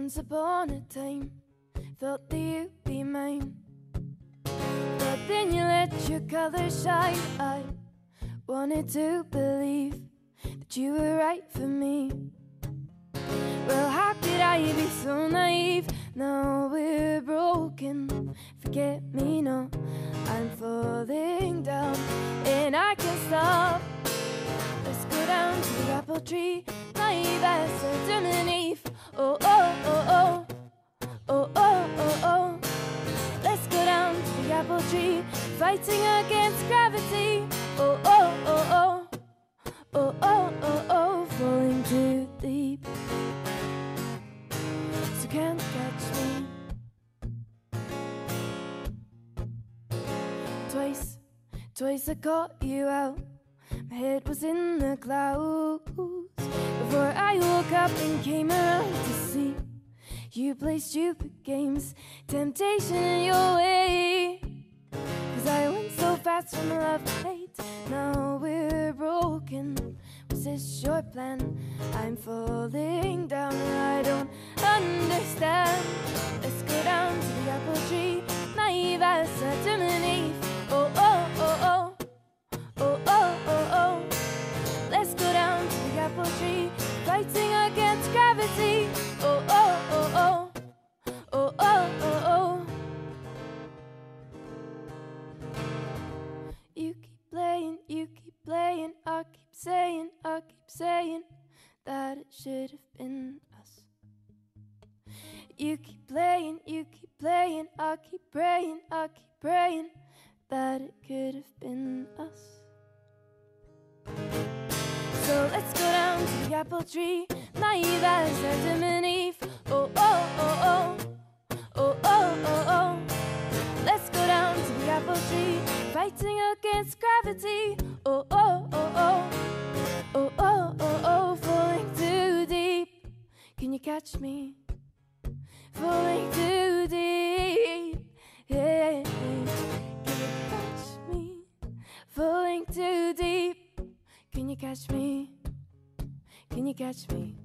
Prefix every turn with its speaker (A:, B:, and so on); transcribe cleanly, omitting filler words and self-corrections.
A: Once upon a time, thought that you'd be mine, but then you let your colors shine. I wanted to believe that you were right for me. Well, how could I be so naive? Now we're broken, forget me not. I'm falling down and I can't stop. Let's go down to the apple tree, naive as Adam and Eve. Oh, oh, oh, oh, oh, oh, oh, oh. Let's go down to the apple tree, fighting against gravity. Oh, oh, oh, oh, oh, oh, oh, oh, falling too deep, so can't catch me. Twice I caught you out, my head was in the clouds. Before I woke up and came around to see you play stupid games, temptation in your way. 'Cause I went so fast from love to hate, now we're broken. Was this your plan? I'm falling down and I don't understand. Let's go down to the apple tree, naive as Adam and Eve. Oh, oh, oh, oh, oh, oh, oh, oh. Let's go down to the apple tree, fighting against gravity. Oh, oh, oh, oh, oh, oh, oh, oh. You keep playing, I keep saying that it should have been us. You keep playing, I keep praying that it could have been us. So let's go down to the apple tree, naive as Adam and Eve. Oh, oh, oh, oh, oh, oh, oh, oh. Let's go down to the apple tree, fighting against gravity. Oh, oh, oh, oh, oh, oh, oh, oh, falling too deep. Can you catch me? Falling too deep. Yeah. Can you catch me? Falling too deep. Can you catch me? Can you catch me?